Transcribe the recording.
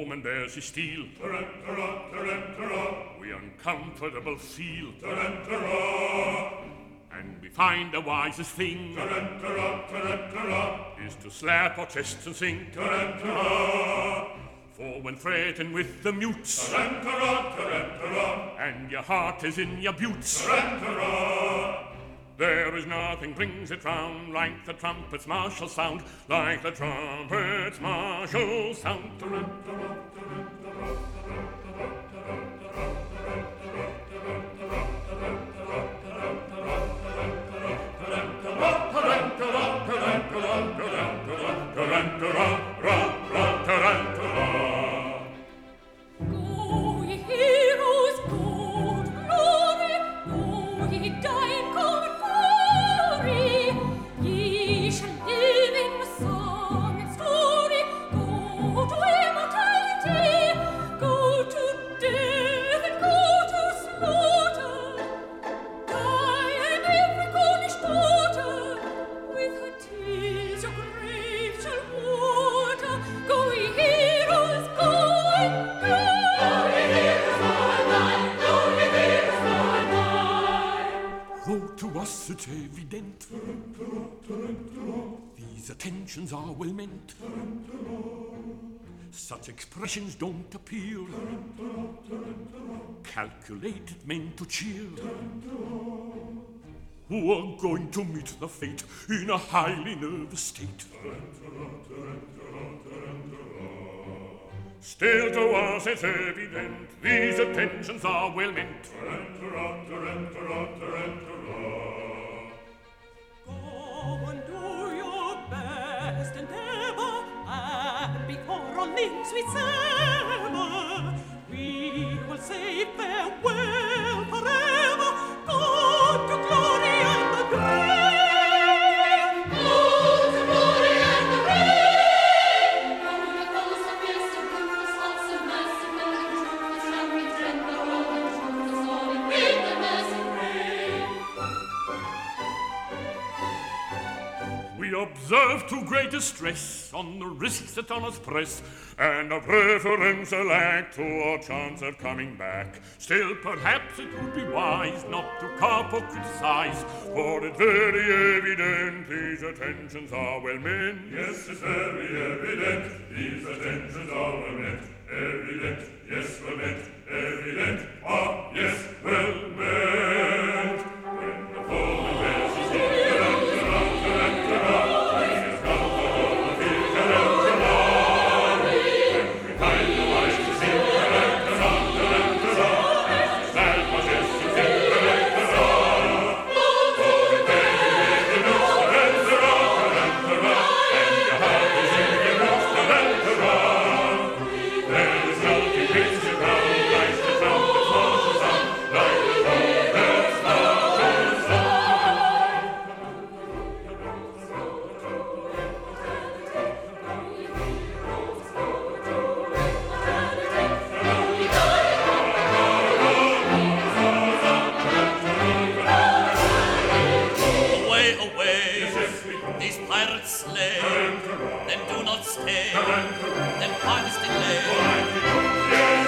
home and there's his steel. We uncomfortable feel. And we find the wisest thing is to slap our chests and sing. For when threatened with the mutes and your heart is in your boots, there is nothing brings it round like the trumpet's martial sound, like the trumpet's martial sound. Go, ye heroes, go to glory, go, ye die in common glory. Ye shall live in song and story, go to immortality, go to death and go to slaughter. Die and every Cornish daughter with her tears your grave shall water. Go, ye heroes, go and die. Though to us it's evident these attentions are well meant, such expressions don't appear calculated meant to cheer, who are going to meet the fate in a highly nervous state. Still to us it's evident these attentions are well meant. Go and do your best endeavor, and before all men sweet Summer, we will say farewell forever. Go to glory and the grave. Go to glory and the grave. We observe too great a stress on the risks that on us press, and a preferential act to our chance of coming back. Still, perhaps it would be wise not to carp or criticize, for it's very evident these attentions are well meant. Yes, it's very evident these attentions are well meant. Evident, yes, well meant. Evident, ah, yes, well meant. When the fallen bears his head, Then do not stay, then punish delay.